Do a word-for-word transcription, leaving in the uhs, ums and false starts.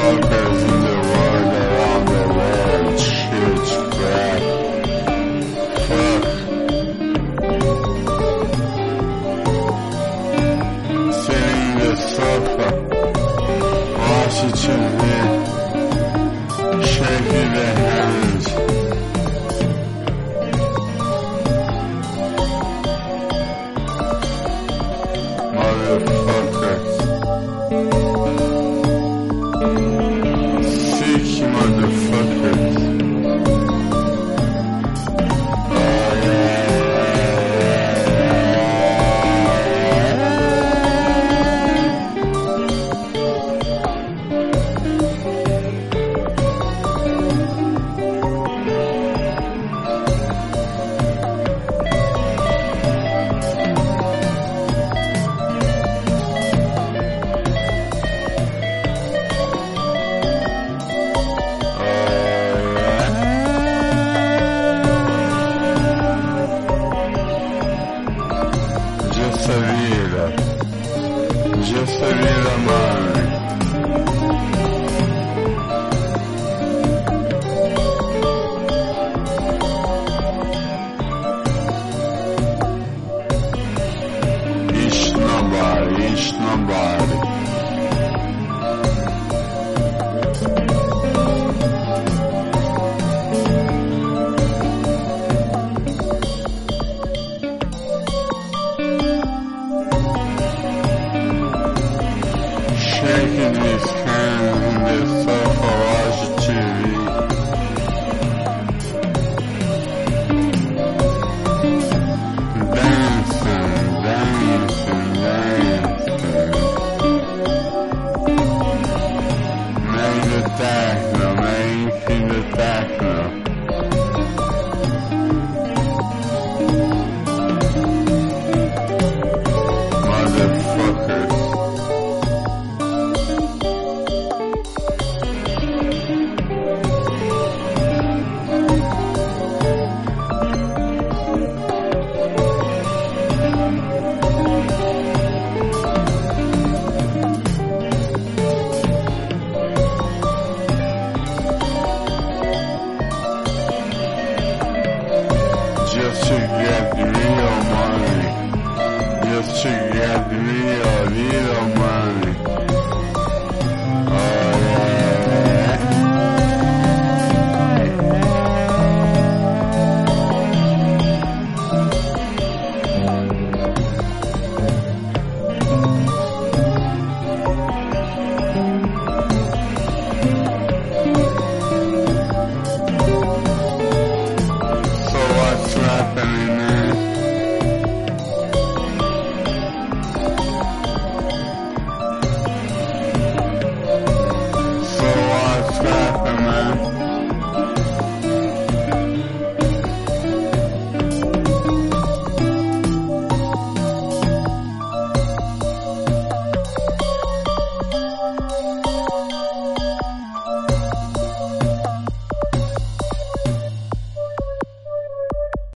motherfuckers in the world, around the world, shit, crap, fuck. Sitting in the sofa, watching T V, shaking their hands. Motherfuckers. Sick motherfuckers. Oh yeah. Just a vida, just a vida, mãe. Ish nobody, ish nobody. Shaking his hands in the sofa, watching T V. Dancing, dancing, dancing. Make the techno, making the techno. Motherfuckers. Just to get real money. Just to get real, real money.